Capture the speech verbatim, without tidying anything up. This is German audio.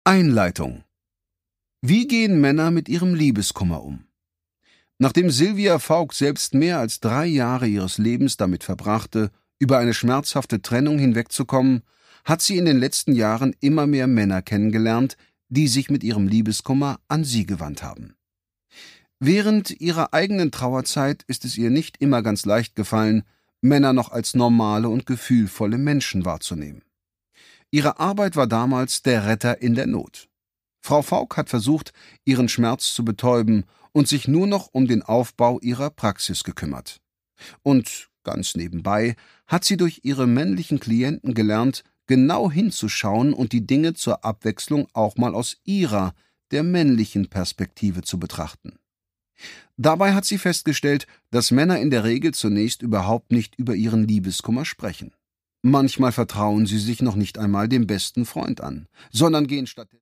Einleitung. Wie gehen Männer mit ihrem Liebeskummer um? Nachdem Sylvia Vaught selbst mehr als drei Jahre ihres Lebens damit verbrachte, über eine schmerzhafte Trennung hinwegzukommen, hat sie in den letzten Jahren immer mehr Männer kennengelernt, die sich mit ihrem Liebeskummer an sie gewandt haben. Während ihrer eigenen Trauerzeit ist es ihr nicht immer ganz leicht gefallen, Männer noch als normale und gefühlvolle Menschen wahrzunehmen. Ihre Arbeit war damals der Retter in der Not. Frau Vaught hat versucht, ihren Schmerz zu betäuben und sich nur noch um den Aufbau ihrer Praxis gekümmert. Und ganz nebenbei hat sie durch ihre männlichen Klienten gelernt, genau hinzuschauen und die Dinge zur Abwechslung auch mal aus ihrer, der männlichen Perspektive zu betrachten. Dabei hat sie festgestellt, dass Männer in der Regel zunächst überhaupt nicht über ihren Liebeskummer sprechen. Manchmal vertrauen sie sich noch nicht einmal dem besten Freund an, sondern gehen stattdessen